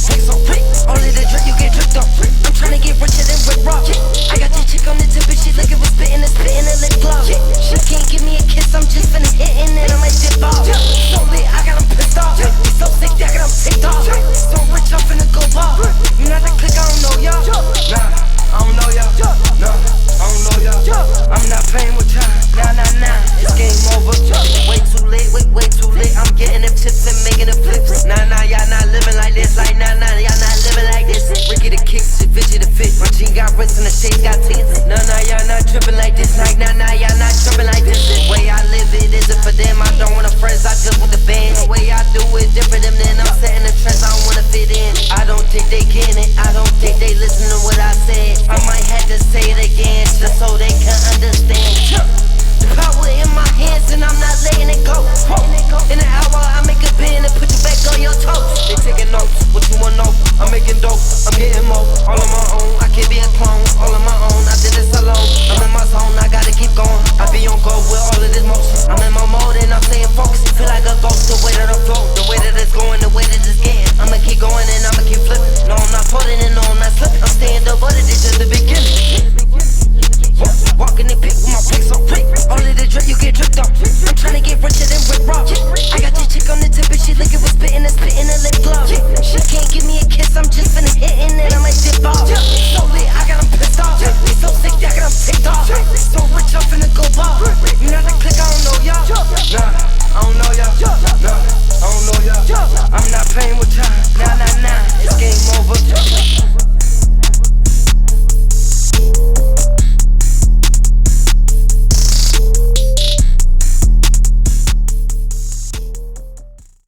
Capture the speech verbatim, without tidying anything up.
flex on quick. Only the drip you get dripped on. I'm tryna get richer than Rick Ross. I got this chick on the tip and she looking for spitting and spitting and lip gloss. She can't give me a kiss, I'm just finna hitting and I might dip off. So lit, I got them pissed off. He's so sick, I got them ticked off. So rich, I'm finna go ball. You not the click, I don't know y'all. Nah, I don't know y'all. No, I don't know y'all. I'm not playing with time. Nah, nah, nah. It's game over. Way too late, wait, way too late. I'm getting them tips and making the flips. Nah, nah, y'all not living like this. Like, nah, nah, y'all not living like this. Ricky the kicks, shit, Vinci the fit. My jean got wrists and the shades got tits. Nah, nah, y'all not tripping like this. Nah,